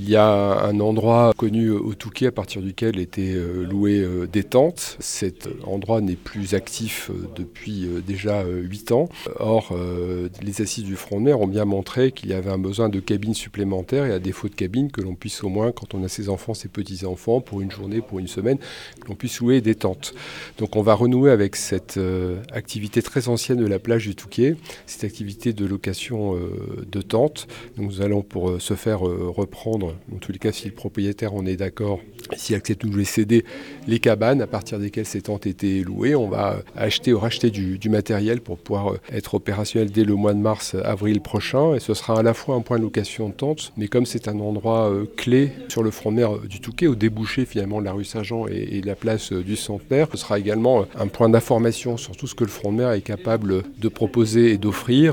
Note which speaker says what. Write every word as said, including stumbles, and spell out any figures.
Speaker 1: Il y a un endroit connu au Touquet à partir duquel étaient louées des tentes. Cet endroit n'est plus actif depuis déjà huit ans. Or, les assises du front de mer ont bien montré qu'il y avait un besoin de cabines supplémentaires et à défaut de cabines, que l'on puisse au moins, quand on a ses enfants, ses petits-enfants, pour une journée, pour une semaine, que l'on puisse louer des tentes. Donc on va renouer avec cette euh, activité très ancienne de la plage du Touquet, cette activité de location euh, de tentes. Donc nous allons pour euh, ce faire euh, reprendre, en tous les cas si le propriétaire en est d'accord, s'il accepte de nous les céder, les cabanes à partir desquelles ces tentes étaient louées. On va acheter ou racheter du, du matériel pour pouvoir euh, être opérationnel dès le mois de mars-avril prochain. Et ce sera à la fois un point de location de tentes, mais comme c'est un endroit euh, clé sur le front de mer du Touquet, au débouché finalement de la rue Saint-Jean et, et de la place euh, du Centenaire, ce sera également un point d'information sur tout ce que le front de mer est capable de proposer et d'offrir.